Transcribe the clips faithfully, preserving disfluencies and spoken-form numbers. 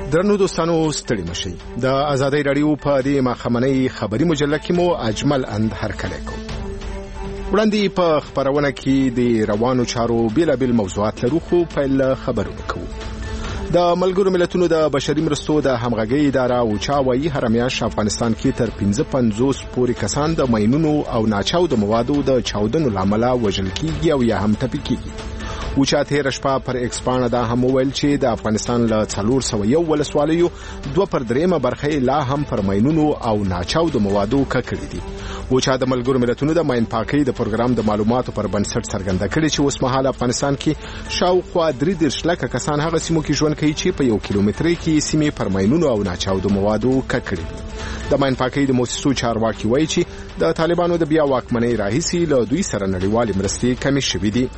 درنو دوستانو ستړي مشئ. د آزادۍ رادیو په دې ماښامنۍ خبري مجله کې مو اجمل اند هرکلی کوو. وړاندې په خپرونه کې د روانو چارو بیلابیل موضوعات لرو، خو پیل خبرونه کوو. د ملګرو ملتونو د بشري مرستو د همغږۍ اداره اوچا وایي هره میاشت افغانستان کې تر پنځه پنځوس پورې کسان د ماینونو او ناچاودو موادو د چاودنو له امله وژل کېږي او یا هم ټپي کېږي. اوچا تېره شپه پر ایکس پاڼه دا هم وویل چې د افغانستان له څلور سوه یو ولسوالیو دوه پر درېیمه برخه لا هم پر ماینونو او ناچاودو موادو ککړې دي. اوچا د ملګرو ملتونو د ماین پاکۍ د پروګرام د معلوماتو پر بنسټ څرګنده کړې چې اوسمهال افغانستان کې شاوخوا درې دېرش لکه کسان هغه سیمو کې ژوند کوي چې په یو کیلومترۍ کې سیمې پر ماینونو او ناچاودو موادو ککړې دي. د ماین پاکۍ د موسسو چارواکي وایي چې د طالبانو د بیا واکمنۍ راهیسې له دوی سره نړیوالې مرستې کمې شوې دي.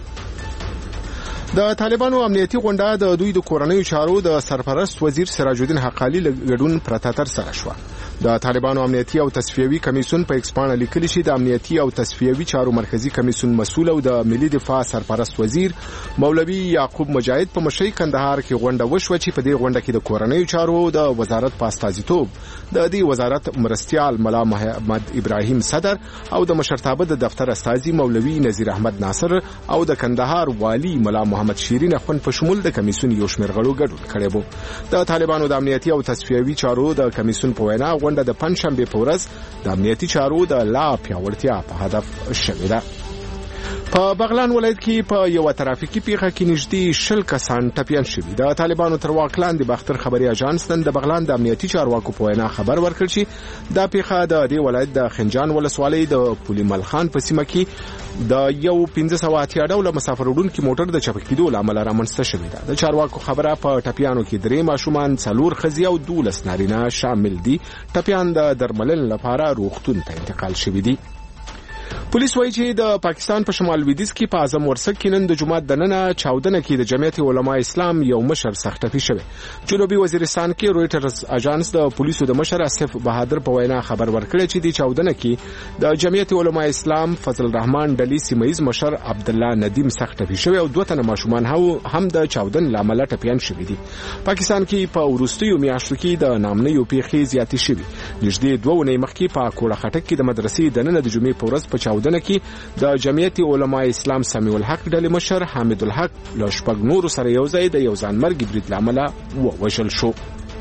د طالبانو امنیتي غونډه د دوی د کورنیو چارو د سرپرست وزیر سراج الدین حقانی له ګډون پرته ترسره شوه. د طالبانو امنیتي او تصفیوي کمیسیون په ایکس پاڼه لیکلي چې د امنیتي او تصفیوي چارو مرکزی کمیسیون مسؤل او د ملي دفاع سرپرست وزیر مولوي یعقوب مجاهد په مشرۍ کندهار کې غونډه وشوه چې په دې غونډه کې د کورنیو چارو د وزارت په استازیتوب د دې وزارت مرستیال ملا محمد ابراهیم صدر او د مشرتابه د دفتر استازي مولوي نذیر احمد ناصر او د کندهار والی ملا محمد شیرین اخوند په شمول د کمیسیون یو شمېر غړو ګډون کړی و. د طالبانو د امنیتي او تصفیوي چارو د کمیسیون په وینا غونډه د پنځشنبه په ورځ د امنیتي چارو د لا پیاوړتیا په هدف شوې ده. په بغلان ولایت کې په یو ترافیکي پیښه کې نږدې شل کسان ټپیان شوي. د طالبانو تر واک لاندې باختر خبري اژانس نن د بغلان د امنیتي چارواکو په وینا خبر ورکړ چې دا پیښه د دې ولایت د خنجان ولسوالۍ د پولي ملخان په سیمه کې د یو پنځه سوه اتیا ډوله مسافر وړونکي موټر د چپه کېدو له امله رامنځته شوې ده. د چارواکو خبره په ټپیانو کې درې ماشومان، څلور ښځې او دولس نارینه شامل دي. ټپیان د درملنې لپاره روغتون ته انتقال شوي دي. پولیس وایي چې د پاکستان په شمال لویدیځ کې په اعظم ورسک کې نن د جمعه د ننه چاودنه کې د جمعیت علماء اسلام یو مشر سخت ټپي شوی. جنوبي وزیرستان کې رویټرز اژانس د پولیسو د مشر اسف بهادر په وینا خبر ورکړی چې د چاودنه کې د جمعیت علماء اسلام فضل الرحمن ډلې سیمه ییز مشر عبد الله ندیم سخت ټپي شوی او دوه تنه ماشومان هم د چاودنې له امله ټپیان شوي دي. پاکستان کې په وروستیو میاشتو کې د نامنیو پیښې زیاتې شوي. نږدې دوه اونۍ مخکې په کوړه خټک کې د مدرسې د ننه د جمعې په ورځ په چاودنه کې د جمعیت علماء اسلام سمیع الحق ډلې مشر حامد الحق له شپږ نورو سره یو ځای د یو ځانمرګي برید له امله ووژل شو.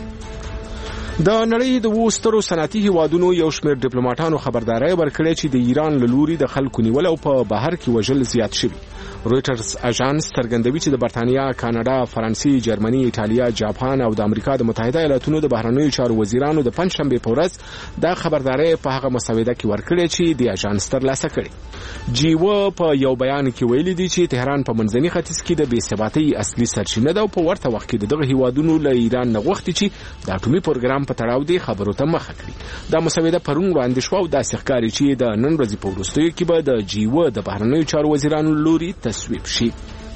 د نړۍ د اوو سترو صنعتي هیوادونو یو شمېر ډیپلوماټانو خبرداري ورکړې چې د ایران له لوري د خلکو نیول او په بهر کې وژل زیات شوي. رویټرز اژانس څرګندوي چې د برتانیا، کاناډا، فرانسې، جرمني، ایټالیا، جاپان او د امریکا د متحده ایالاتونو د بهرنیو چارو وزیرانو د پنځشنبه په ورځ دا خبرداري په هغه مسوده کې ورکړې چې د اژانس ترلاسه کړي. جیو په یو بیان کې ویلي دي چې تهران په منځني ختیځ کې د بې ثباتۍ اصلي سرچینه ده او په ورته وخت کې دغه هیوادونو له ایران نه غوښتي چې د اټومي پروګرام په تړاو دي خبرو ته مخه کړي. دا مسوده پرون وړاندې شوه او داسې ښکاري چې د نن ورځې په وروستیو کې به د جیو د بهرنیو چارو وزیرانو لوري تصویب شي.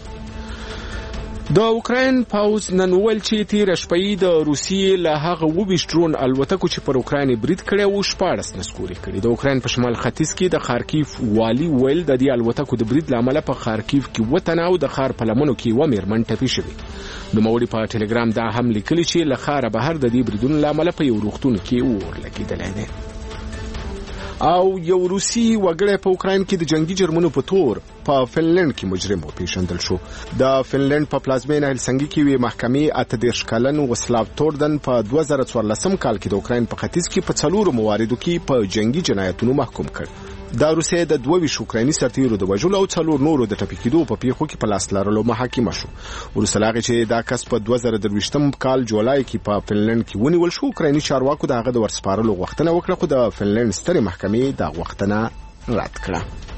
د اوکراین پاوز نن ویل چې تیره شپه د روسیې له هغه اوویشت ډرون الوتکو چې پر اوکراین برید کړی و شپاړس نسکورې کړي. د اوکراین په شمال ختیځ کې د خارکیف والی ویل د دې الوتکو د برید له امله په خارکیف کې اووه تنه او د ښار په لمنو کې یوه مېرمن ټپي شوې. نوموړي په ټلګرام دا هم لیکلي چې له ښاره بهر د دې بریدونو له امله په یو روغتون کې اور لګېدلی دی. او یو روسي وګړی په اوکراین کې د جنگي جرمونو په تور په فنلند کې مجرم وپېژندل شو. د فنلند په پلازمینه هلسنګي کې وی محکمې اته دېرش کلن وسلاو تورډن په دوه زره څوارلسم کال کې د اوکراین په ختیځ کې په څلورو مواردو کې په جنگي جنایتونو محکوم کړ. دا روسیه د دوه ویشت اوکرایني سرتیرو د وژلو او څلور نورو د ټپي کېدو په پیښو کې په لاس لرلو محاکمه شو. وروسته له هغې چې دا کس په دوه زره درویشتم کال جولای کې په فنلند کې ونیول شو، اوکرایني چارواکو د هغه د ورسپارلو غوښتنه وکړه، خو د فنلند سترې محکمې دا غوښتنه رد کړه.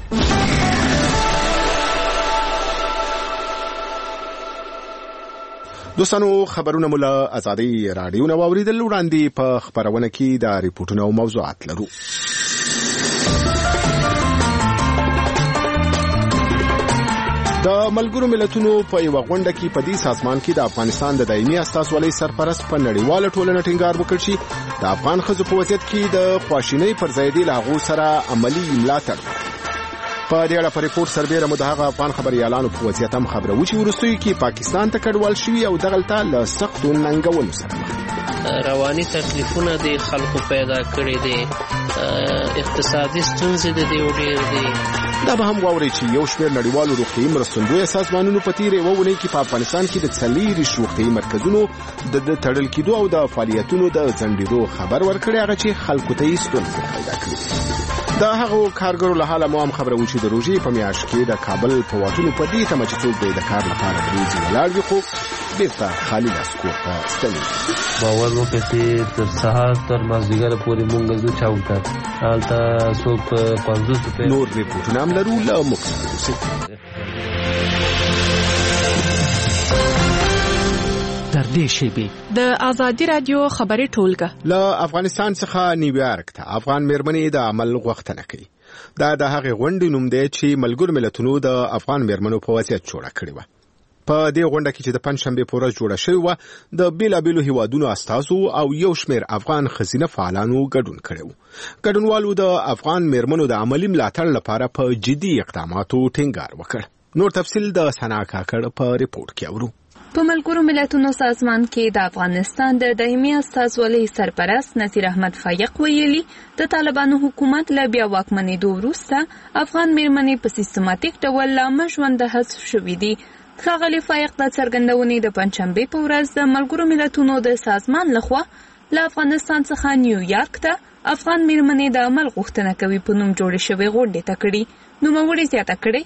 دوستانو خبرونه مو له آزادۍ راډیو نه واوریدل. وړاندې په خبرونه کې د ریپورټونو او موضوعات لرو. د ملګرو ملتونو په یو غونډه کې په دې سازمان کې د افغانستان د دایمي استازولۍ سرپرست په نړیواله ټولنه ټینګار وکړ چې د افغان ښځو په وضعیت کې د خواشینۍ پر ځای د هغو سره عملي ملاتړ. په دې اړه په ریپورت سربېره مو د هغه افغان خبريالانو په وضعیت هم خبره و چې وروستیو کې پاکستان ته کډوال شوي او دغلته له سختو ننګونو سره مخ دي. رواني تکلیفونه د خلکو پیدا کړي دي، اقتصادي ستونزې د دې ډېر دي. دا به هم واورئ چې یو شمېر نړیوالو روغتیایي مرستندویه سازمانونو په تېرې یوه اونۍ کې په افغانستان کې د څلېرویشت روغتیایي مرکزونو د تړل کېدو او د فعالیتونو د ځنډېدو خبر ورکړی، هغه چې خلکو ته یې ستونزې پیدا کړي. د هغو کارګرو له حاله مو هم خبره وه چې د روژې په میاشت کې د کابل په واټونو په دې تمه چې څوک به د کار لپاره درېږي ولاړ وي، خو بېرته خالي لاس کور ته ستنېږي. باور وکړه چې تر سهار تر مازدیګره پورې مونږ ځو چاو ته، هلته څوک په پنځوس روپۍ. نور ریپورټونه هم لرو، له موږ سره اوسئ. در دې شیبې د آزادي رادیو خبري ټولګه له افغانستان څخه نیویارک ته افغان میرمنې د عمل غوښتنه کوي. دا د هغې غونډې نوم دی چې ملګرو ملتونو د افغان میرمنو په وضعیت جوړه کړې وه. په دې غونډه کې چې د پنجشنبې په ورځ جوړه شوې وه، د بېلابېلو هیوادونو استازو او یو شمېر افغان ښځینه فعالانو ګډون کړی و. ګډونوالو د افغان میرمنو د عملي ملاتړ لپاره په جدي اقداماتو ټینګار وکړ. نور تفصیل د ثنا کاکړ په ریپورټ کې اورو. په ملګرو ملتونو سازمان کې د افغانستان د دایمي استازولۍ سرپرست نصیر احمد فایق ویلي، د طالبانو حکومت له بیا واکمنېدو وروسته افغان میرمنې په سیستماتیک ډول له ژونده حذف شوې دي. ښاغلي فایق د څرګندونې د پنجشنبې په ورځ د ملګرو ملتونو د سازمان لخوا له افغانستان څخه نیویارک ته افغان میرمنې د عمل غوښتنه کوي په نوم جوړې شوې غونډې ته کړي. نوموړې زیاته کړې،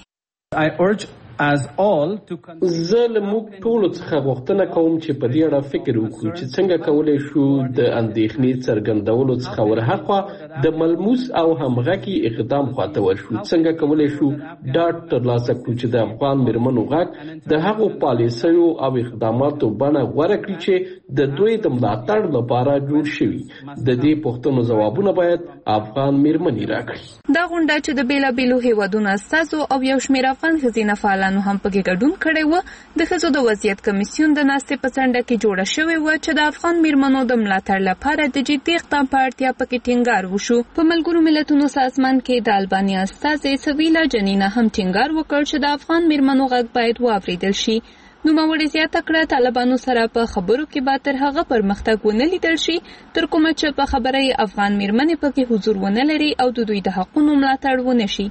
زه له موږ ټولو څخه غوښتنه کوم چې په دې اړه فکر وکړو چې څنګه کولی شو د اندېښنې څرګندولو څخه ورهاخوا د ملموس او همغږي اقدام خواته ورشو. څنګه کولی شو ډاډ ترلاسه کړو چې د افغان میرمنو غږ د هغو پالیسیو او اقداماتو بڼه غوره کړي چې د دوی د ملاتړ لپاره جوړ شوي. د دې پوښتنو ځوابونه باید افغان میرمنې راکړي. دا غونډه چې د بېلابېلو هیوادونو استازو او یو شمېر افغان ښځینه فعالانو هم پکې ګډون کړی و، د ښځو د وضعیت کمیسیون د ناستې په څنډه کې جوړه شوې وه چې د افغان میرمنو د ملاتړ لپاره د جدي اقدام په اړتیا پکې ټینګار وشو. په ملګرو ملتونو سازمان کې د البانیا استازې سویلا جنینا هم ټینګار وکړ چې د افغان میرمنو غږ باید واورېدل شي. نوموړې زیاته کړه، طالبانو سره په خبرو کې به تر هغه پرمختګ ونه لیدل شي تر کومه چې په خبره یې افغان میرمنې پکې حضور ونه لري او د دوی د حقونو ملاتړ ونه شي.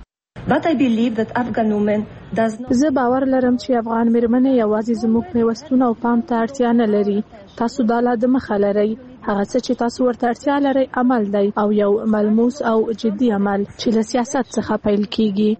زه باور لرم چې افغان میرمنې یوازې زموږ پیوستون او پام ته اړتیا نه لري. تاسو دا لا د مخه لرئ. هغه څه چې تاسو ورته اړتیا لرئ عمل دی، او یو ملموس او جدي عمل چې له سیاست څخه پیل کیږي.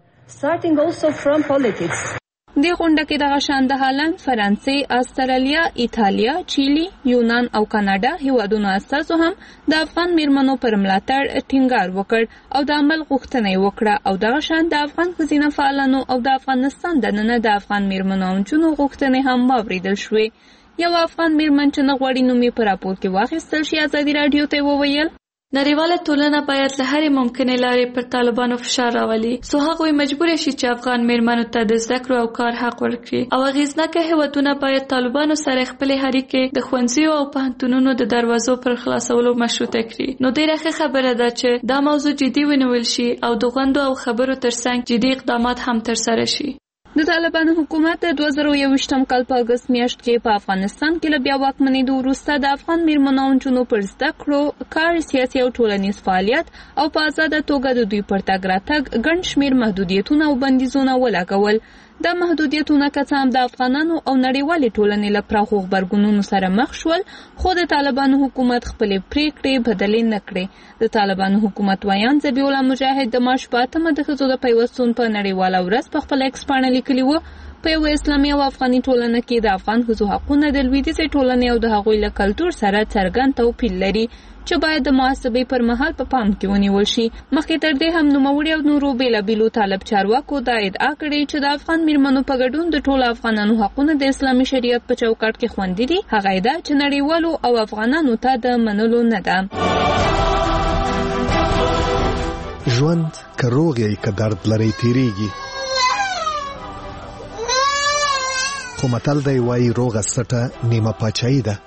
دې غونډه کې دغه شان د هالند، فرانسې، استرالیا، ایتالیا، چیلي، یونان او کاناډا هیوادونو استازو هم د افغان میرمنو پر ملاتړ ټینګار وکړ او د عمل غوښتنه یې وکړه، او دغه شان د افغان ښځینه فعالانو او د افغانستان دننه د افغان میرمنو او نجونو غوښتنې هم واورېدل شوې. یو افغان میرمن چې نه غواړي نوم یې په راپور کې واخیستل شي، ازادي راډیو ته وویل، نړیواله ټولنه باید له هرې ممکنې لارې پر طالبانو فشار راولي څو هغوی مجبور شي چې افغان میرمنو ته د زده کړو او کار حق ورکړي، او اغېزناکه هیوادونه باید طالبانو سره خپلې اړیکې د ښوونځیو او پوهنتونونو د دروازو پر خلاصولو مشروطه کړي. نو ډېره ښه خبره ده چې دا موضوع جدي ونیول شي او د غونډو او خبرو ترڅنګ جدي اقدامات هم ترسره شي. د طالبانو حکومت د دوه زره یوویشتم کال په اګست میاشت کې په افغانستان کې له بیا واکمنېدو وروسته د افغان میرمنو او نجونو پر زده کړو، کار، سیاسي او ټولنیز فعالیت او په ازاده توګه د دوی پر تګ راتګ ګڼ شمېر محدودیتونه او بندیزونه ولګول. دا محدودیتونه که څه هم د افغانانو او نړیوالې ټولنې له پراخو غبرګونونو سره مخ شول، خو د طالبانو حکومت خپلې پریکړې بدلې نه کړې. د طالبانو حکومت ویان ذبیح الله مجاهد د مارچ په اتمه د ښځو د پیوستون په نړیواله ورځ په خپله ایکس پاڼه لیکلي وو، په یوه اسلامي او افغاني ټولنه کې د افغان ښځو حقونه د لویدیځې ټولنې او د هغوی له کلتور سره څرګند توپیر لري چې باید د محاسبې پر مهال په پام کې ونیول شي. مخکې تر دې هم نوموړي او نورو بېلابېلو طالب چارواکو دا ادعا کړې چې د افغان میرمنو په ګډون د ټولو افغانانو حقونه د اسلامي شریعت په چوکاټ کې خوندي دي. هغه ادعا چې نړیوالو او افغانانو ته د منلو نه ده. ژوند که روغ یې که درد لرئ تیریږي، خو متل دی وایي روغه سټه نیمه پاچاهي ده.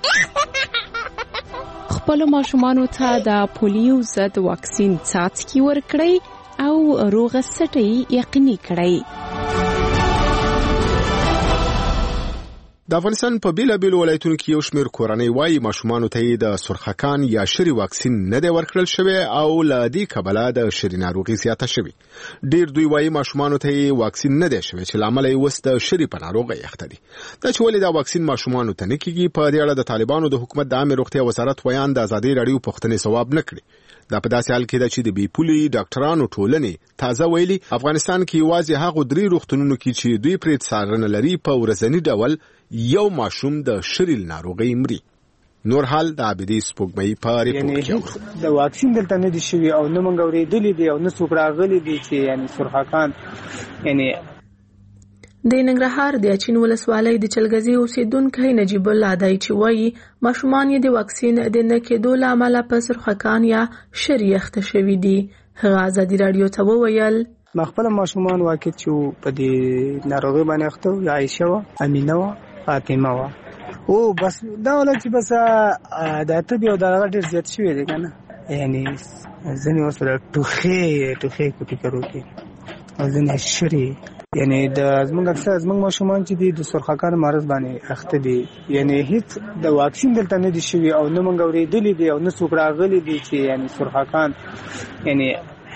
خپلو ماشومانو ته د پولیو ضد واکسین څاڅکي ورکړئ او روغه سټه یې یقیني کړئ. د افغانستان په بیلابیلو ولایتونو کې یو شمېر کورنۍ وایي ماشومانو ته یې د سرخکان یا شری واکسین نه دی ورکړل شوی او له دې کبله د شری ناروغي زیاته شوې. ډېر دوی وایي ماشومانو ته یې واکسین نه دی شوی چې له امله یې اوس د شری په ناروغۍ اخته دي. دا چې ولې دا واکسین ماشومانو ته نه کېږي، په دې اړه د طالبانو د حکومت د عامې روغتیا وزارت ویان د ازادۍ راډیو پوښتنې ځواب نه کړي. دا په داسې حال کې ده چې د بې پولې ډاکټرانو ټولنې تازه ویلي افغانستان کې یوازې هغو درې روغتونونو کې چې دوی پرې څارنه لري په ورځني ډول یو ماشوم د شری ناروغۍ مري. نور حال د عابدي سپوږمۍ په ریپورت کې د واکسین دلته نه دي شوي او نه مونږ اورېدلي دي او نه څوک راغلي دي چې یعنی سرخکان یعنی د ننګرهار د اچین ولسوالۍ د چلګزي اوسیدونکو نجیب الله دای چې وایي ماشومان یې د واکسین د نه کېدو له امله په سرخکان یا شری اخته شوي دي. هغه ازادي راډیو ته وویل ما خپل ماشومان واکې چې په دې ناروغي باندې اخته و، عائشه و، امینه و، فاطمه و او بس دا ولې چې بس د ته دی او دا ډېر زیات شوی دی کنه، یعنی ځنې وسره ټوخې ټوخې کو فکر وکړي او ځنې شری یعنی د زمونږ اکثر زمونږ ماشومان چې دي د سرخکان مرض باندې اخته دي، یعنی هیڅ د واکسین دلته نه دي شوي او نه مونږ اورېدلي دي او نه څوک راغلي دي چې یعنی سرخکان یعنی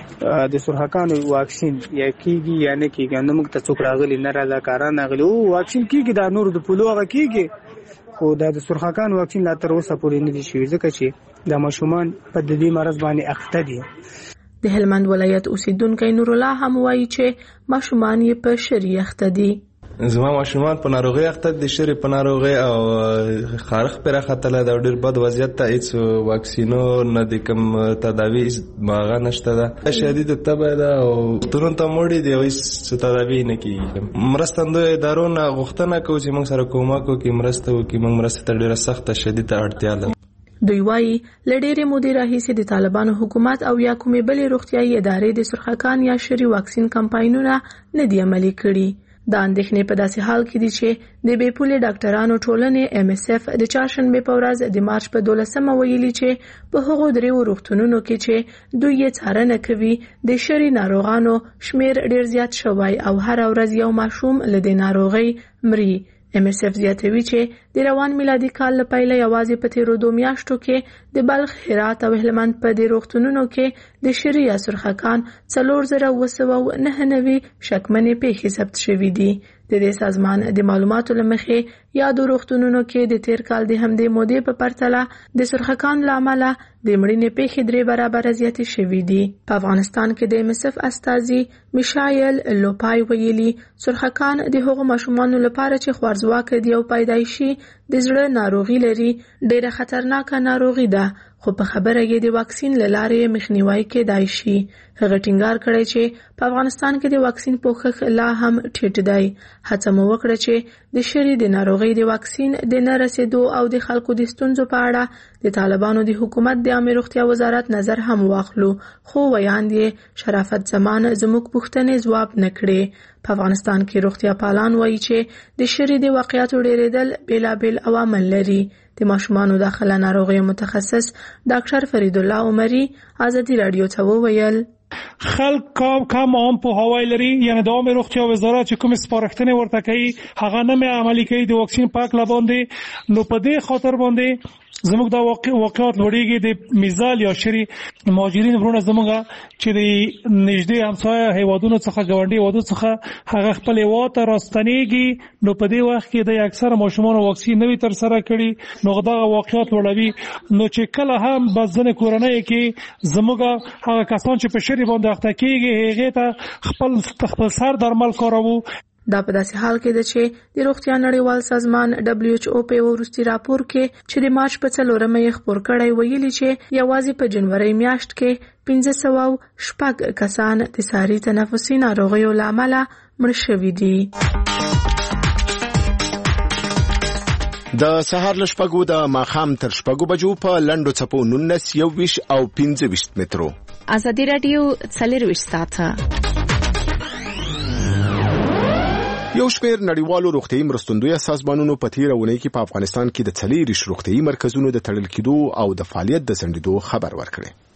د سرخکان واکسین یا کیږي یا نه کیږي، نه موږ ته څوک راغلي نه رضاکاران راغلي. او واکسین کیږي دا نور د پولو هغه کیږي خو دا د سرخکان واکسین لا تر اوسه پورې نه دي شوي ځکه چې د ماشومان په دې مرض باندې اخته دي. د هلمند ولایت اوسیدونکو نور الله هم وایي چې ماشومان یې په شری اخته دي. زما ماشومان په ناروغي اخته دي، شری په ناروغي او خارخ پر اخته له ډېر بد وضعیت ته هیڅ واکسینو نه د کوم تداوی ماغه نشته ده، شدید تبه ده او ترون ته موړي دی او هیڅ تداوی نه کیږي. مرستندو ادارو نه غوښتنه کوي چې موږ سره کومک وکړي، مرسته وکړي، موږ مرسته ته ډېره سخته شدید اړتیا لرو. دوی وایي له ډېرې مودې راهیسې د طالبانو حکومت او یا کومې بلې روغتیايي ادارې د سرخکان یا شری واکسین کمپاینونه نه دي عملي کړي. دا اندېښنې په داسې حال کې دي چې د بې پولې ډاکټرانو ټولنې ایم اس اف د چهارشنبې په ورځ د مارچ په دولسمه ویلي چې په هغو دریو روغتونونو کې چې دوی یې څارنه کوي د شری ناروغانو شمیر ډېر زیات شوی او هر ورځ یو ماشوم له دې ناروغۍ مري. ایم اس اف زیاتوي چې د روان میلادي کال له پیله یوازې په تیرو دوه میاشتو کې د بلخ، هرات او هلمند په دې روغتونونو کې د شری یا سرخکان څلور زره اوه سوه نهه نوي شکمنې پیښې ثبت شوي دي. د دې سازمان د معلوماتو له مخې یادو روغتونونو کې د تیر کال د همدې مودې په پرتله د سرخکان له امله د مړینې پیښې درې برابره زیاتې شوي دي. په افغانستان کې د ایم اس اف استازي میشایل لوپای ویلي سرخکان د هغو ماشومانو لپاره چې خوارځواکه دي او پیدایشي د زړه ناروغي لري ډېره خطرناکه ناروغي ده، خو په خبره یې د واکسین له لارې مخنیوی کېدای شي. هغه ټینګار کړی چې په افغانستان کې د واکسین پوښښ لا هم ټیټ دی. هڅه مو وکړه چې د شری د ناروغۍ د واکسین د نه رسېدو او د خلکو د ستونزو په اړه د طالبانو د حکومت د عامې روغتیا وزارت نظر هم واخلو، خو ویاند یې شرافت زمان زموږ پوښتنې ځواب نه کړې. په افغانستان کې روغتیا پالان وایي چې د شری د واقعیاتو ډېرېدل بېلابېل عوامل لري. د ماشومانو داخله ناروغیو متخصص ډاکټر فرید الله عمري ازادي راډیو ته وویل خلک کم کم هم په هوای لري، یعنی د عامې روغتیا وزارت چې کوم سپارښتنې ورته کوي هغه نه مې عملي کوي د واکسین پاک لباندې. نو په دې خاطر باندې زموږ دا واقعات لوړېږي. د میزال یا شری مهاجرین ورونه زموږ چې د نږدې همسایه هیوادونو څخه ګاونډي هیوادونو څخه هغه خپل هیواد ته راستنېږي، نو په دې وخت کې د اکثره ماشومانو واکسین نه وي ترسره کړي، نو دغه واقعات لوړوي. نو چې کله هم بس ځینې کورنۍ کې زموږ هغه کسان چې په شری باندې اخته کېږي هغې ته خپل خپل سر درمل کاروو. دا په داسې حال کې ده چې د روغتیا نړیوال سازمان دبلیو ایچ او په یو وروستي راپور کې چې د مارچ په څلورمه یې خپور کړی ویلي چې یوازې په جنوري میاشت کې پنځه سوه شپږ کسان د ساري تنفسي ناروغیو له امله مړه شوي دي. د سهار له شپږو د ماښام تر شپږو بجو په لنډو څپو نولس، یو ویشت او پنځه ویشت مترو. ازادي راډیو څلرویشت ساعته. یو شمېر نړیوالو روغتیايي مرستندویه سازمانونو په تېره اونۍ کې په افغانستان کې د څلېرویشت روغتیايي مرکزونو د تړل کېدو او د فعالیت د ځنډېدو خبر ورکړی.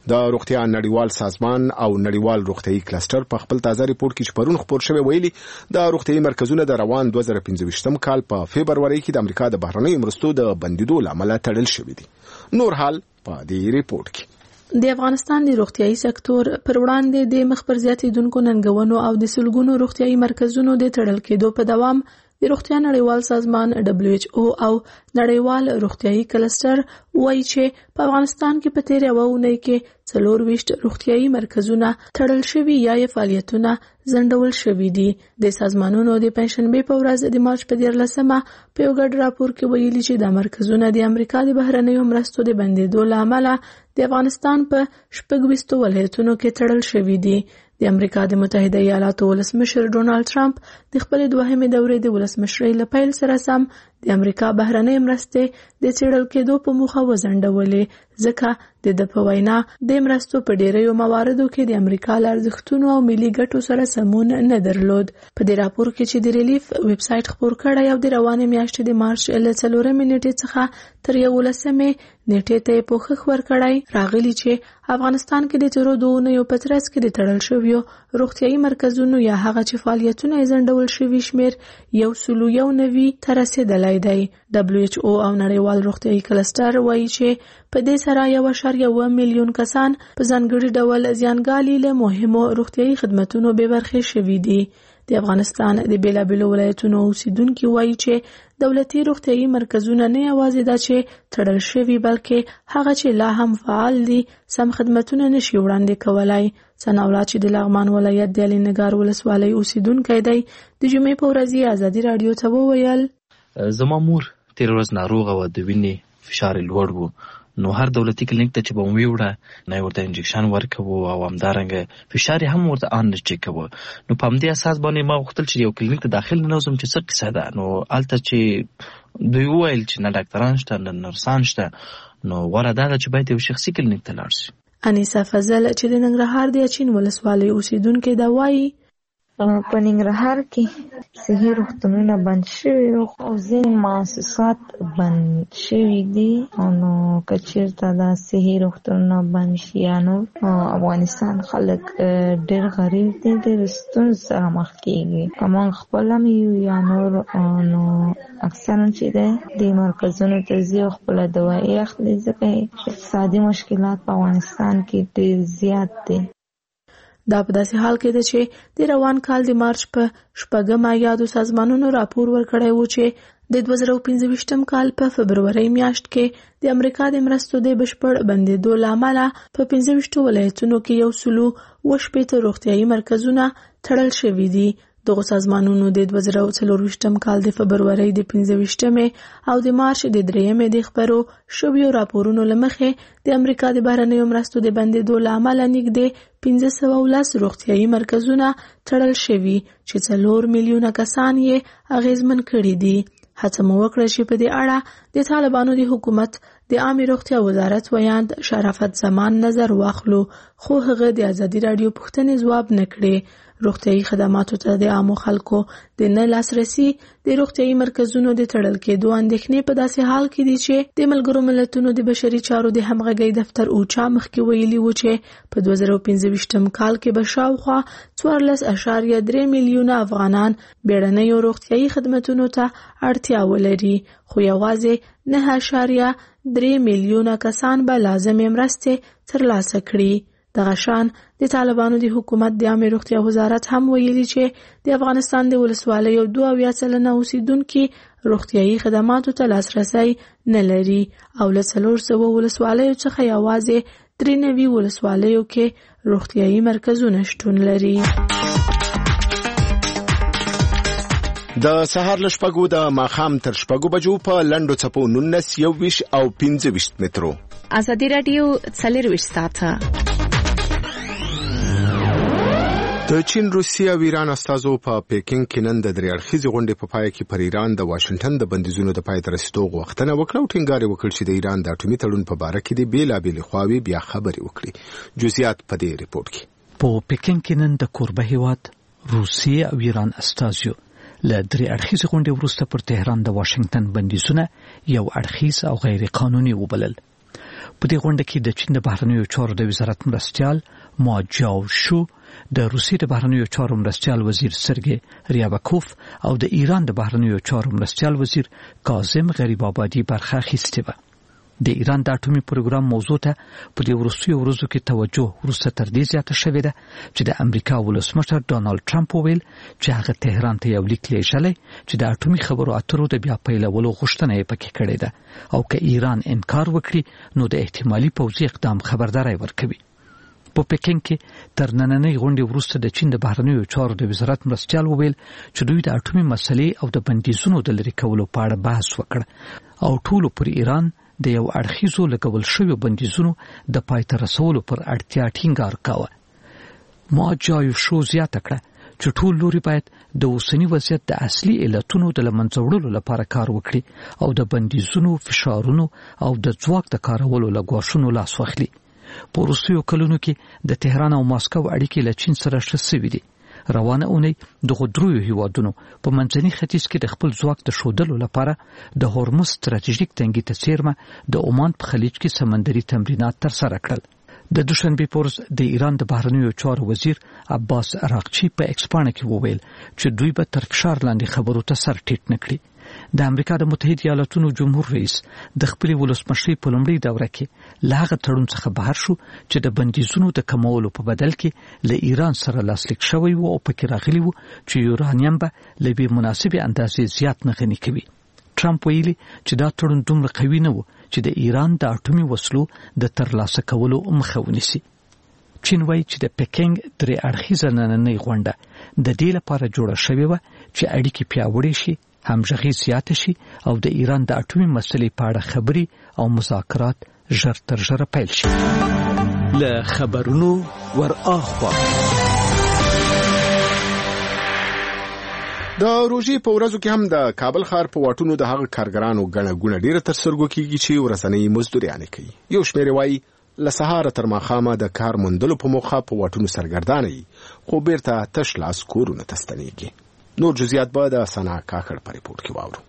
د روغتیا نړیوال سازمان او نړیوال روغتيایي کلستر په خپل تازه ریپورت کې چې پرون خبر شوی ویلي د روغتيایي مرکزونو د روان دوه زره پنځه کال په فبرवरी کې د امریکا د بهرنۍ مرستو د بندیدو لامل تړل شوی دي. نور حال په دې ریپورت کې د افغانستان د روغتيایي سکتور پر وړاندې د مخبر زیاتیدونکو ننګونو او د سلګونو روغتيایي مرکزونو د تړل کېدو په دوام د روغتیا نړیوال سازمان دبليو ایچ او او نړیوال روغتيایي کلستر وایي چې په افغانستان کې په تیر یو اونۍ کې څلور ویشت روغتيایي مرکزونه تړل شوي یا یې فعالیتونه ځنډول شوي دي. د سازمانونو د پنځشنبه په ورځ د مارچ په دیارلسمه په یو ګډ راپور کې ویلي چې د مرکزونه د امریکا د بهرنیو مرستو د بندیدو له امله د افغانستان په شپږ ویشت ولایتونو کې تړل شوي دي. د امریکا د متحده ایالاتو ولسمشر ډونالد ټرمپ د خپل دوهمې دورې د ولسمشرۍ له پیل سره سم د امریکا بهرنۍ مرستې د څېړل کېدو په موخه وځنډولې ځکه د د په وینا د مرستو په ډیریو مواردو کې د امریکا له ارزښتونو او ملي ګټو سره سمون نه درلود. په دې راپور کې چې د ریلیف ویب سایټ خپور کړی او د روانې میاشتې د مارچ له څلورمې نیټې څخه تر یولسمې نیټې ته یې پوښښ ورکړی راغلي چې افغانستان کې د تیرو دوه اونیو په ترڅ کې د تړل شویو روغتیایي مرکزونو یا هغه چې فعالیتونه یې ځنډول شوي شمېر یو سلو یو نوي ته رسېدلی دی. دبليو ایچ او او نړیوال روغتیایي کلستر وایي چې په دې سره یو اعشاریه اوه میلیون کسان په ځانګړي ډول زیانګالي له مهمو روغتیایي خدماتونو بې برخې شوي دي. د افغانستان د بیلابیلو ولایتونو اوسیدونکي وایي چې دولتي روغتیایي مرکزونه نه یوازې دا چې تړل شوي بلکې هغه چې لا هم فعال دي سم خدمتونه نشي وړاندې کولای. ثناءالله چې د لغمان ولایت د علي نګار ولسوالۍ اوسیدونکی دی د جمعې په ورځ یې ازادي راډیو ته وویل زما مور تیر ورځ ناروغه وه، د وینې فشار یې لوړ و، نو هر دولتي کلینیک ته چې به مو ویوړه نه یې ورته انجکشن ورکوو او همدارنګه فشار یې هم ورته ان نه چک کوو. نو په همدې اساس باندې ما غوښتل چې یو کلینیک ته داخل ننوځم چې څه قصه ده. نو هلته چې دوی وویل چې نه ډاکټران شته نه نرسان شته، نو غوره دا ده چې باید یو شخصي کلینیک ته لاړ شي. انیسه فضل چې د ننګرهار د اچین ولسوالۍ اوسیدونکې ده وایي په ننګرهار کې صحي روغتونونه بند شوي او ځینې مؤسسات بند شوي دي. نو که چېرته دا صحي روغتونونه بند شي یا نو افغانستان خلک ډېر غریب دي، ډېر ستونزو سره مخ کېږي. که موږ خپله هم یو یا نور نو اکثرا چې دی دې مرکزونو ته ځي او خپله دوایي اخلي ځکه اقتصادي مشکلات په افغانستان کې ډېر زیات دي. دا په داسې حال کې ده چې د روان کال د مارچ په شپږمه یادو سازمانونو راپور ورکړی و چې د دوه زره پنځه کال په فبرورۍ میاشت کې د امریکا د مرستو د بشپړ بندیدو له امله په پنځه ولایتونو کې یو سلو اوه شپېته روغتیایي مرکزونه تړل شوي دي. دغه سازمانونو د دوه زره څلور کال د فبرورۍ د پنځه او د مارچ د درېیمې د خپرو شویو راپورونو له مخې د امریکا د بهرنیو مرستو د بندیدو له امله نږدې پنځه سوه ولس روغتیایي مرکزونه تړل شوي چې څلور میلیونه کسان یې اغیزمن کړي دي. هڅه مو وکړه چې په دې اړه د طالبانو د حکومت د عامې روغتیا وزارت ویاند شرافت زمان نظر واخلو، خو هغه د ازادي راډیو پوښتنې ځواب نه کړې. روغتیایي خدماتو ته د عامو خلکو د نه لاسرسي د روغتیایي مرکزونو د تړل کېدو اندېښنې په داسې حال کې دي چې د ملګرو ملتونو د بشري چارو د همغږۍ دفتر اوچا مخکې ویلي و چې په دوه زره پنځه کال کې به شاوخوا څوارلس اعشاریه درې میلیونه افغانان بیړنیو روغتیایي خدمتونو ته اړتیا ولري، خو یوازې نه اعشاریه درې میلیونه کسان به لازمې مرستې ترلاسه کړي. دغه شان د طالبانو د حکومت د عامې روغتیا وزارت هم ویلي چې د افغانستان د ولسوالیو دوه اویا سلنه اوسیدونکي روغتیایي خدماتو ته لاسرسی نه لري او له څلور سوه ولسوالیو څخه یوازې درې نوي ولسوالیو کې روغتیایي مرکزونه شتون لري. د سهار له شپږو د ماښام تر شپږو بجو په لنډو څپو نولس، یوویشت او پنځه ویشت مترو. ازادي راډیو څلرویشت ساعته. د چین، روسیې او ایران استازو په پیکینګ کې نن د درې اړخیزې غونډې په پای کې پر ایران د واشنګټن د بندیزونو د پای ته رسیدو غوښتنه وکړه او ټینګار یې وکړ چې د ایران د اټومي تړون په باره کې د بېلابېلې خواوې بیا خبرې وکړي. جزئیات په دې ریپورت کې. په پیکینګ کې نن د کوربه هیواد روسیې او ایران استازو له درې اړخیزې غونډې وروسته پر تهران د واشنګټن بندیزونه یو اړخیز او غیر قانوني وبلل. په دې غونډه کې د چین د بهرنیو چارو د وزارت مرستیال ما جاو شو، د روسیې د بهرنیو چارو مرستیال وزیر سرګی ریابکوف او د ایران د بهرنیو چارو مرستیال وزیر کاظم غریب آبادي برخه اخیستې وه. د ایران د اټومي پروګرام موضوع ته په دې وروستیو ورځو کې توجه وروسته تر دې زیاته شوې ده چې د امریکا ولسمشر ډانالډ ټرمپ وویل چې هغه تهران ته یو لیک لیږلی چې د اټومي خبرو اترو د بیا پیلولو غوښتنه یې پکې کړې ده او که ایران انکار وکړي نو د احتمالي پوځي اقدام خبرداری ورکوي. په پکین کې تر نننۍ غونډې وروسته د چین د بهرنیو چارو د وزارت مرستیال وویل چې دوی د اټومي مسلې او د بندیزونو د لرې کولو په اړه بحث وکړ او ټولو پر ایران د یو اړخیزو لګول شویو بندیزونو د پای ته رسولو پر اړتیا ټینګار کاوه. ما جایو شو زیاته کړه چې ټول لوري باید د اوسني وضعیت د اصلي علتونو د له منځه وړلو لپاره کار وکړي او د بندیزونو، فشارونو او د ځواک د کارولو له ګواښونو لاس واخلي. په وروستیو کلونو کې د تهران او ماسکو اړیکې له چین سره ښه سوي دي. روانه اونۍ دغو دریو هیوادونو په منځني ختیځ کې د خپل ځواک د ښودلو لپاره د هورمز ستراتیژیک تنګي ته څیرمه د عمان په خلیج کې سمندري تمرینات ترسره کړل. د دوشنبې په ورځ د ایران د بهرنیو چارو وزیر عباس عراقچي په ایکس پاڼه کې وویل چې دوی به تر فشار لاندې خبرو ته سر ټیټ نه کړي. د امریکا د متحده ایالاتونو جمهور رئیس د خپل ولسمشرۍ په لومړۍ دوره کې له هغه تړون څخه بهر شو چې د بندیزونو د کمولو په بدل کې له ایران سره لاسلیک شوی و او پکې راغلی و چې یورانیم به له بې مناسبې اندازې زیات نه غني کوي. ټرمپ ویلي چې دا تړون دومره قوي نه و چې د ایران د اټومي وسلو د ترلاسه کولو مخه ونیسي. چین وایي چې د پکینګ درې اړخیزه نننۍ غونډه د دې لپاره جوړه شوې وه چې اړیکې پیاوړې شي، همغږي زیاته شي او د ایران د اټومي مسلې په اړه خبرې او مذاکرات ژر تر ژره پیل شي. له خبرونو ور اخوا د روژې په ورځو کې هم د کابل ښار په واټونو د هغه کارګرانو ګڼه ګوڼه ډیره تر سترګو کېږي چې ورځنۍ مزدوريانې کوي. یو شمېر وایي له سهاره تر ماښامه د کار موندلو په موخه په واټونو سرګردانه وي، خو بیرته تش لاس کورونو ته ستنېږي. نور جزئیات به د سنا کاکړ په ریپورت کې واورو.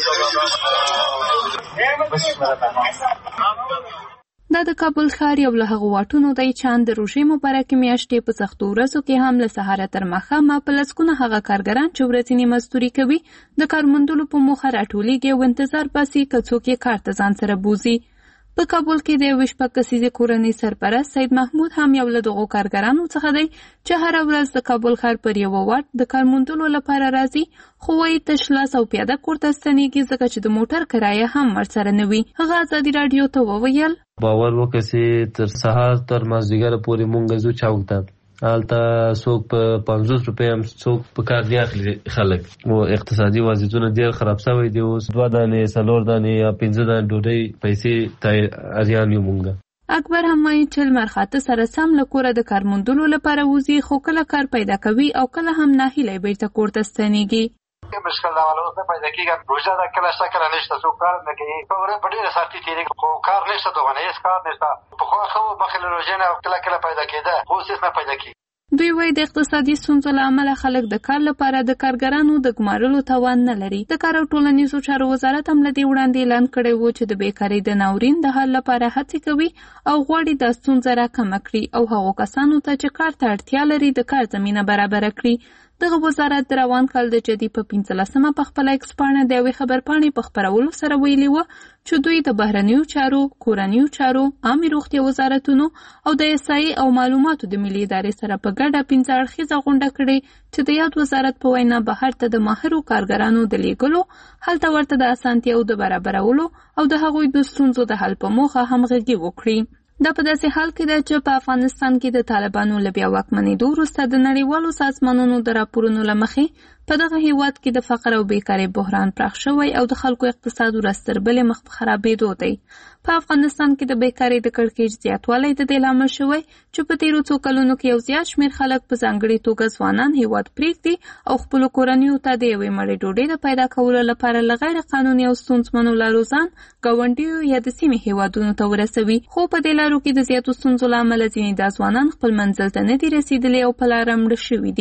دا د کابل ښار یو له هغو واټونو دی چې د روژې مبارکې میاشتې په سختو ورځو کې هم له سهاره تر ماښامه په لسګونه هغه کارګران چې ورځنی مزدوري کوي د کار موندلو په موخه راټولیږي او انتظار باسي که څوک یې کار ته ځان سره بوزي. په کابل کې د یوې شپږ کسیزې کورنۍ سرپرست سید محمود هم یو له دغو کارګرانو څخه دی چې هره ورځ د کابل ښار پر یوه واټ د کار موندلو لپاره راځي، خو وایي تش لاس او پیاده کور ته ستنېږي ځکه چې د موټر کرایه هم ورسره نه وي. هغه ازادي راډیو ته وویل باور وکړه چې تر سهار تر مازدیګره پورې مونږ ځو چوک ته، هلته څوک په پنځوس روپۍ هم څوک په کار نه اخلي خلک، او اقتصادي وضعیتونه ډېر خراب شوی دی. اوس دوه دانې څلور دانې یا پنځه دانې ډوډۍ پیسې ته اریان یو مونږ. اکبر هم وایي چې لمر خاته سره سم له کوره د کار موندلو لپاره وځي، خو کله کار پیدا کوي او کله هم ناهیلی بیرته کور ته ستنېږي. مشکل دا والا اوس نه پیدا کېږي، روژه ده کله شته کله نشته، څوک کار نه کوي، په ورځ په ډېره سختي تېرېږي، خو کار نشته دغه هېڅ کار نشته. پخوا ښه و مخکې له روژې نه کله کله پیدا کېده، خو اوس هېڅ نه پیدا کېږي. دوی وایي د اقتصادي ستونزو له امله خلک د کار لپاره د کارګرانو د ګمارلو توان نه لري. د کار او ټولنیزو چارو وزارت هم له دې وړاندې اعلان کړی و چې د بیکارۍ د ناورین د حل لپاره هڅې کوي او غواړي دا ستونزه راکمه کړي او هغو کسانو ته چې کار ته اړتیا لري د کار زمینه برابره کړي. دغه وزارت د روان کال د جدي په پنځلسمه په خپله ایکس پاڼه د یوې خبرپاڼې په خپرولو سره ویلي وه چې دوی د بهرنیو چارو، کورنیو چارو، عامې روغتیا وزارتونو او د احصایې او معلوماتو د ملي ادارې سره په ګډه پنځه اړخیزه غونډه کړې چې د یاد وزارت په وینا بهر ته د ماهرو کارګرانو د لیږلو، هلته ورته د اسانتیاوو د برابرولو او د هغوی د ستونزو د حل په موخه همغږي وکړي. دا په داسې حال کې ده چې په افغانستان کې د طالبانو له بیا واکمنېدو وروسته د نړیوالو سازمانونو د راپورونو له مخې په دغه هیواد کې د فقر او بیکارۍ بحران پراخ شوی او د خلکو اقتصاد ورځ تر بلې مخ په خرابېدو دی. په افغانستان کې د بیکارۍ د کړکېچ زیاتوالی د دې لامل شوی چې په تېرو څو کلونو کې یو زیات شمېر خلک په ځانګړې توګه ځوانان هیواد پرېږدي او خپلو کورنیو ته د یوې مړۍ ډوډۍ د پیدا کولو لپاره له غیر قانوني او ستونزمنو لارو ځان ګاونډیو یا د سیمې هیوادونو ته ورسوي. خو په دې لارو کې د زیاتو ستونزو له امله ځینې دا ځوانان خپل منزل ته نه دي رسېدلي او په لاره مړه شوي دي.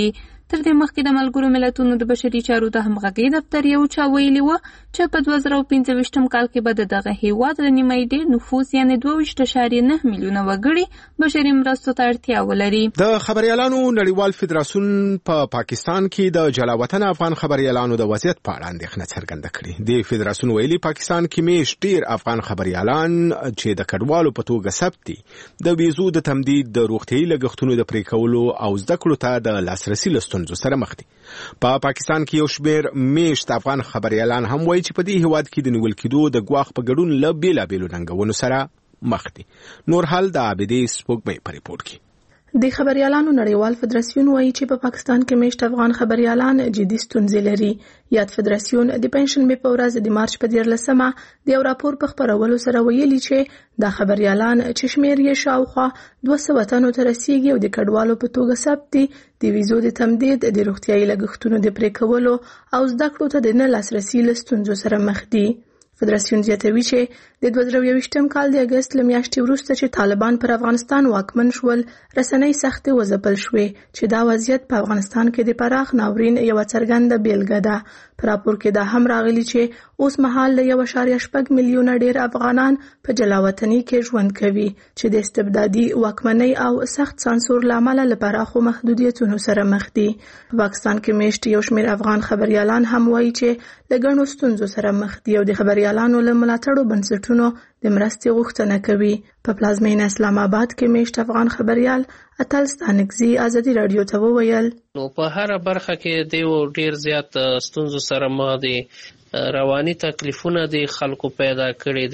تر دې مخکې د ملګرو ملتونو د بشري چارو د همغږۍ دفتر یو چا ویلي و چې په دوه زره پنځه ویشتم کال کې به د دغه هیواد له نیمایي ډېر نفوس یعنې دوه ویشت اعشاریه نه میلیونه وګړي بشري مرستو ته اړتیا ولري. د خبریالانو نړیوال فدراسیون په پا پاکستان کې د جلاوطن افغان خبریالانو د وضعیت په اړه اندېښنه څرګنده کړې. د فدراسیون ویلي پاکستان کې میشت ډېر افغان خبریالان چې د کډوالو په توګه ثبت دي د ویزو د تمدید د روغتیايي لګښتونو د پرې کولو او زده کړو ته د لاسرسي له ستونزو سره مخ دي. په پاکستان کې یو شمېر میشت افغان خبریالان هم وایي چې په دې هیواد کې د نیول کېدو د ګواښ په ګډون له بېلابېلو ننګونو سره مخ دي. نور حال د عابدې سپوږمۍ په ریپورټ کې. د خبریالانو نړیوال فدراسیون وایي چې په پاکستان کې میشت افغان خبریالان جدي ستونزې لري. یاد فدراسیون د پنځشنبې په ورځ د مارچ په دیارلسمه د یو راپور په خپرولو سره ویلي چې دا خبریالان چې شمېر یې شاوخوا دوه سوه تنو ته رسیږي او د کډوالو په توګه ثبت دي د ویزو د تمدید د روغتیايي لګښتونو د پرې کولو او زده کړو ته د نه لاسرسي له ستونزو سره مخ دي. فدراسیون زیاتوي چې د دوه زره یوویشتم کال د اګست له میاشتې وروسته چې طالبان پر افغانستان واکمن شول رسنۍ سختې وځپل شوې چې دا وضعیت په افغانستان کې د پراخ ناورین یوه څرګنده بیلګه ده. په راپور کې دا هم راغلي چې اوس مهال له یو اعشاریه شپږ میلیونه ډېر افغانان په جلاوطنۍ کې ژوند کوي چې د استبدادي واکمنۍ او سخت سانسور له امله له پراخو محدودیتونو سره مخ دي. په پاکستان کې میشت یو شمېر افغان خبریالان هم وایي چې له ګڼو ستونزو سره مخ دي او د خبریالانو له ملاتړو بنسټونو د مرستې غوښتنه کوي. په پلازمینه اسلام آباد کې میشت افغان خبریال اتل ستانکزي ازادي رادیو ته وویل نو په هر برخه کې دیو ډیر زیات ستونزو سره مخ دي. رواني تکلیفونه دي خلکو پیدا کړي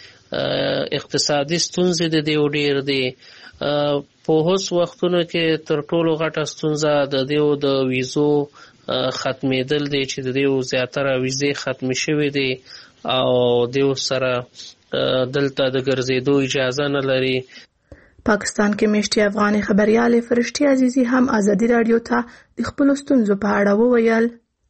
دي، اقتصادي ستونزې د دیو ډیر دي. په اوس وختونو کې تر ټولو غټه ستونزه د دیو د ویزو ختمېدل دي چې د دیو زیاتره ویزې ختمې شوې دي او دیو سره دلته د ګرځېدو اجازه نه لري. پاکستان کې میشتي افغاني خبريالې فرشتي عزیزي هم ازادي رادیو ته د خپل ستونزو په اړه وویل.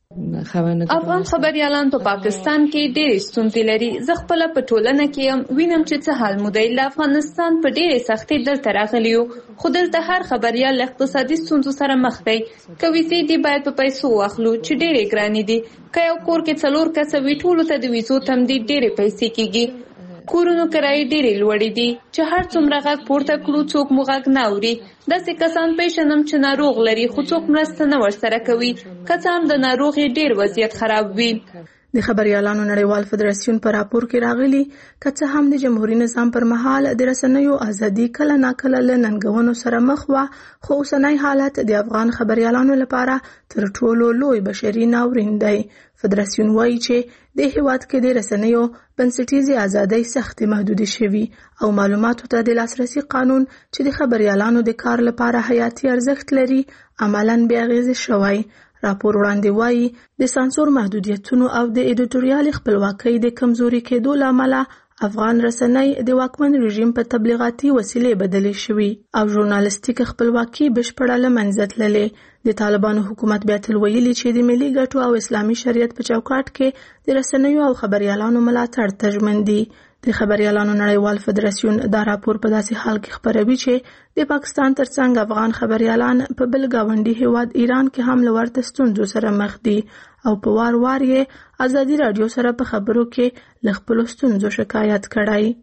افغان خبريالان په پاکستان کې ډېر ستونزې لري. زه خپل په ټولنه کې هم وینم چې څه حال مودې له افغانستان په ډېرې سختۍ دلته راغلی یو، خو دلته هر خبريال له اقتصادي ستونزو سره مخ دی. که ویزې دي باید په پیسو واخلو چې ډېرې ګرانې دي. که یو کور کې څلور کسه وي ټولو ته د ویزو تمدید ډېرې پیسې کېږي. کورونو کرایې ډېرې لوړې دي چې هر څومره غږ پورته کړو څوک مو غږ نه اوري. داسې کسان پیژنم چې ناروغ لري خو څوک مرسته نه ورسره کوي، که څه هم د ناروغۍ ډېر وضعیت خراب وي. د خبريالانو نړیوال فدراسیون په راپور کې راغلي که څه هم د جمهوریت نظام پر مهال د رسنیو ازادي کله ناکله له ننګونو سره مخ وه، خو اوسنی حالت د افغان خبريالانو لپاره تر ټولو لوی بشري ناورین دی. فدراسیون وایي چې د هیواد کې د رسنیو بنسټیزې ازادۍ سختې محدودې شوي او معلوماتو ته د لاسرسي قانون چې د خبريالانو د کار لپاره حیاتي ارزښت لري عملاً بې اغېزې شوی. راپور وړاندې وایي د سانسور محدودیتونو او د ایډیټوریال خپلواکۍ د کمزوري کېدو له امله افغان رسنۍ د واکمن رژیم په تبلیغاتي وسیلې بدلې شوي او ژورنالیستیک خپلواکي بشپړه له منځه تللې. د طالبانو حکومت بیا تل ویلي چې د ملي ګټو او اسلامي شریعت په چوکاټ کې د رسنیو او خبريالانو ملاتړ ته ژمن دي. د خبريالانو نړیوال فدراسیون دا راپور په داسې حال کې خپروي چې د پاکستان ترڅنګ افغان خبريالان په بل گاونډي هیواد ایران کې هم له ورته ستونزو سره مخ دي او په وار وار یې ازادي رادیو سره په خبرو کې له خپلو ستونزو شکایت کړی.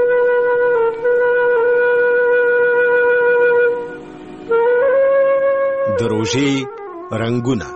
د روژې رنګونه.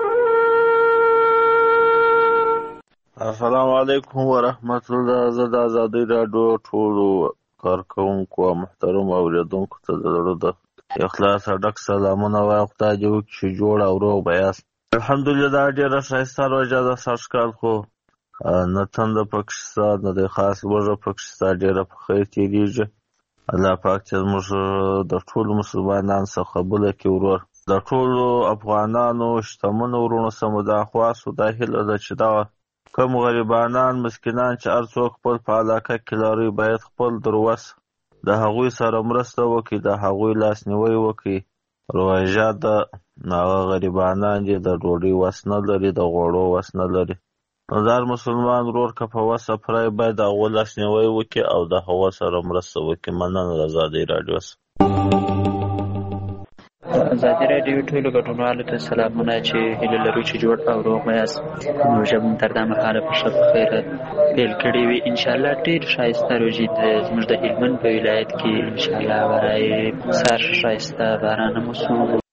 السلام علیکم ورحمت الله. زه د ازادي رادیو ټولو کارکوونکو او محترم اوریدونکو ته د زړه د اخلاص ډک سلامونه وایم. خدای دې وکړي چې جوړ او روغ به یاست. الحمدلله دا ډېره ښایسته روژه ده سږکال، خو نه تنده پکې شته نه د خاص وږه پکې شته، ډېره په خیر تېرېږي. الله پاک چې زموږ د ټولو مسلمانانو څخه قبوله کړي. ورور د ټولو افغانانو شتمنو وروڼو څخه مو دا خواست دا هیله ده چې دا کوم غریبانان مسکینان چې هر څوک خپل په علاقه کې لري باید خپل در وس د هغوی سره مرسته وکړي، د هغوی لاسنیوی وکړي. روژه ده، هغه غریبانان دي د ډوډۍ وس نه لري، د غوړو وس نه لري. نو د هر مسلمان ورور که په وسه پرای باید د هغو لاسنیوی وکړي او د هغو سره مرسته وکړي. مننه د ازادۍ راډیو. ازادي راډیو ټولو ګډونوالو ته سلامونه چې هیله لرو چې جوړ او روغ یاست. نو ژبه تر دا مهاله په ښه خیره پیل کړې وي. انشاءالله ډېر ښایسته روژې زموږ د هلمند په ولایت کې انشاءالله برای سر ښایسته باران هم وشو.